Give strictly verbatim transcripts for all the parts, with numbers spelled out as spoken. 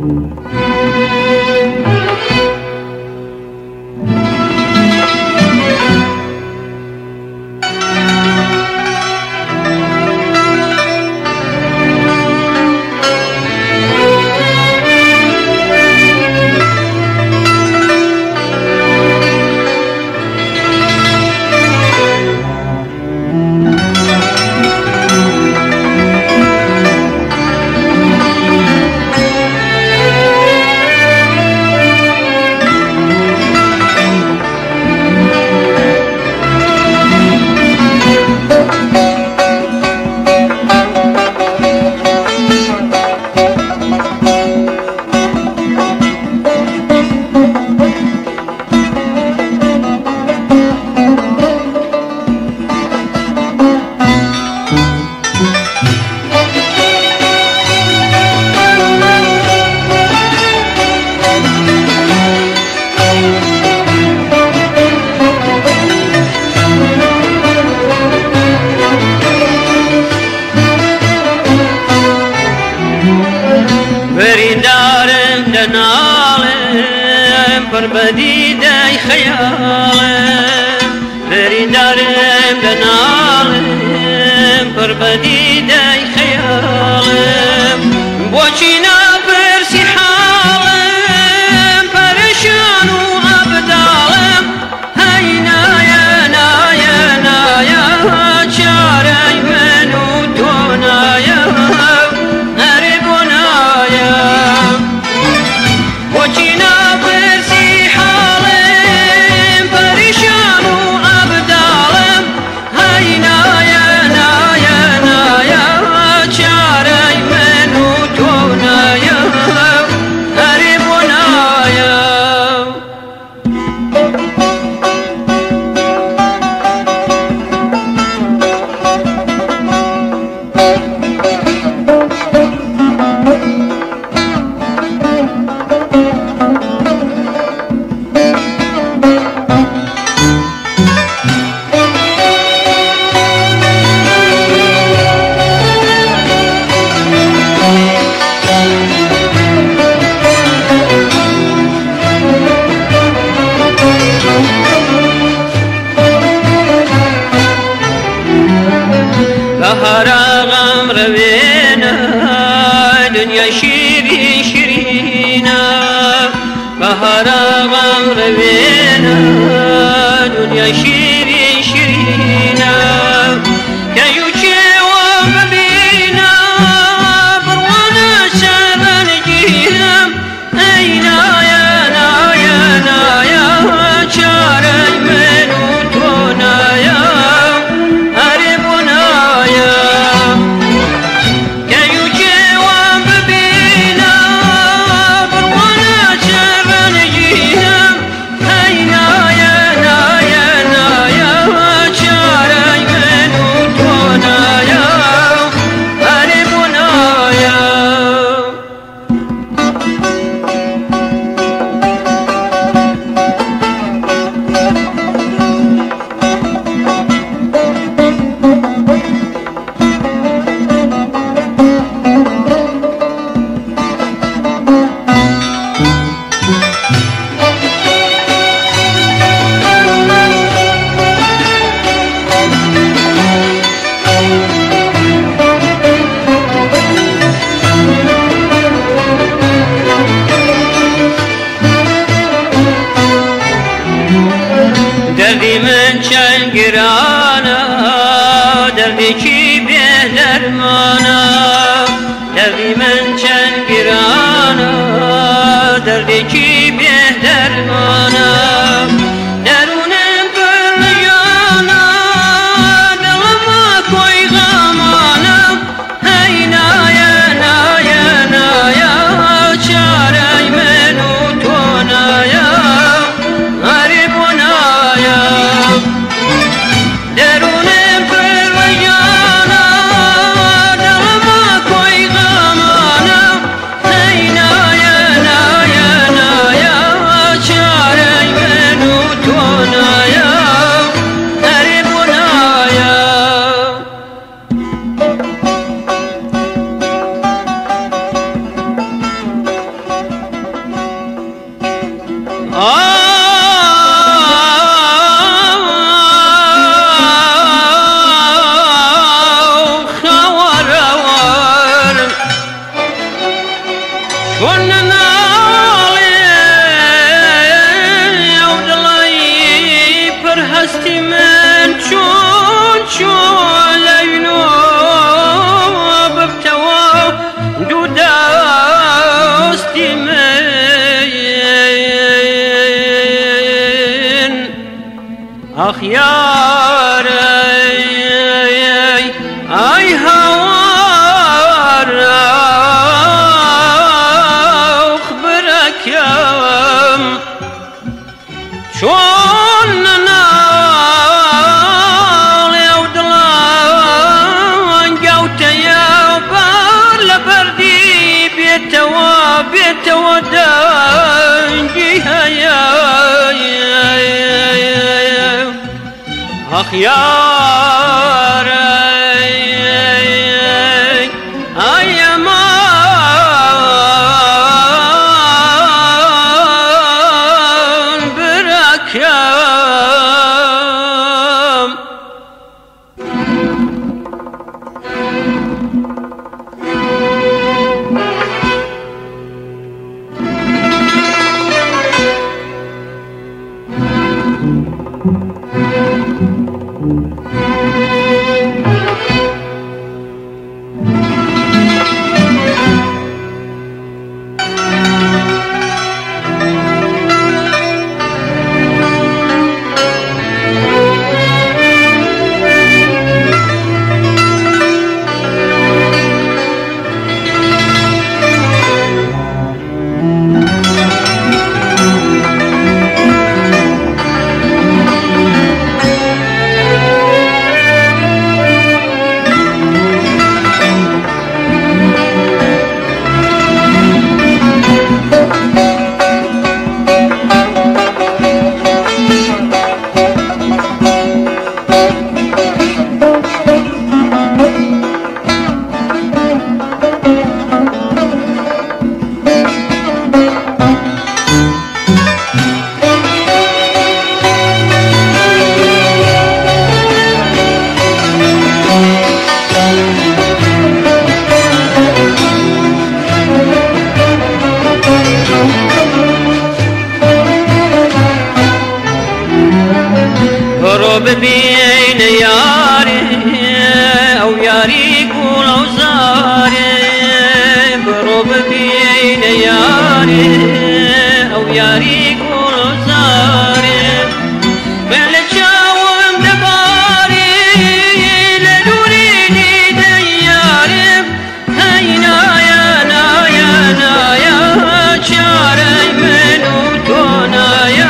بديدي خيالم بريدارم بنالم بر بديدي خيالم بوچينا برسي حالم پرشان و ابدالم هينا يا نايا نايا چاري منو دونايا هربونايا بوچينا بهارغم روينا دنيا شيرين شيرينا بهارغم روينا دنيا شيرين شيرينا كيوشي ومبينا بروانا شابن جينا اينا يا نايا نايا شاري منو تونايا دردی من چند گرانه دردی کی به درمانه دردی من چند گرانه دردی کی به درمانه درونم پر جانه دلم کوی غمانه هی نایا نایا نایا چاره منو تو نایا Chara چون نناڵێ ئەو دڵی پڕ هەستی من چۆن چۆن لەوینۆ ببتەوە دوو دەستی من ئاخ یارە ئای هاوار خبرەکەم چۆن نەناڵێ ئەو دڵان گەوتەیە بەر لە بەردی بێتەوە بێتەوە دەنگی هەیە ئاخ یارە ئای ئەمان برەکەم بڕۆ ببینە یارێ ئەو یاری گوڵ ئەو زارێ بڕۆ ببینە یارێ ئەو یاری گوڵ ئەو زارێ بێ لە چاوم دەبارێ لە دووری دیدەی یارێ هەی نایە نایە نایە چارەی من و تۆ نایە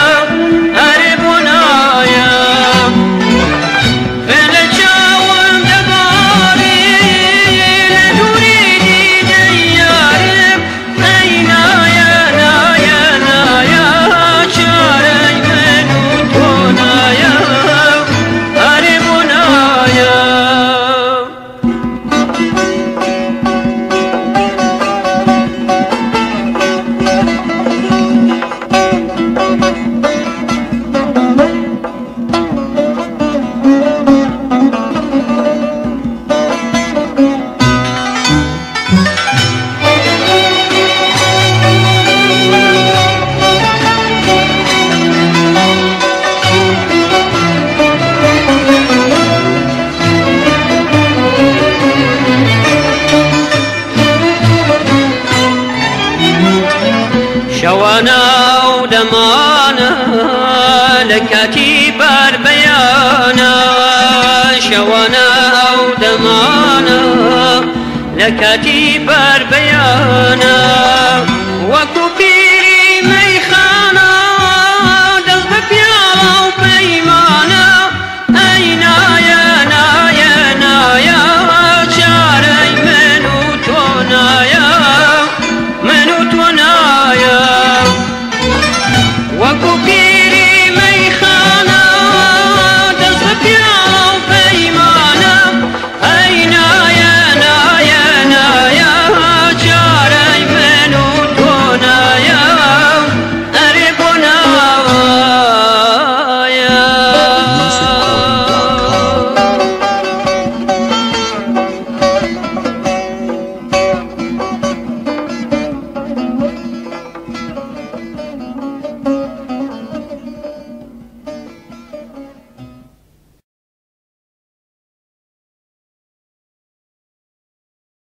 شەوانە و دەمانە لە کاتی بەربەیانە شەوانە ئەو دەمانە لە کاتی بەربەیانە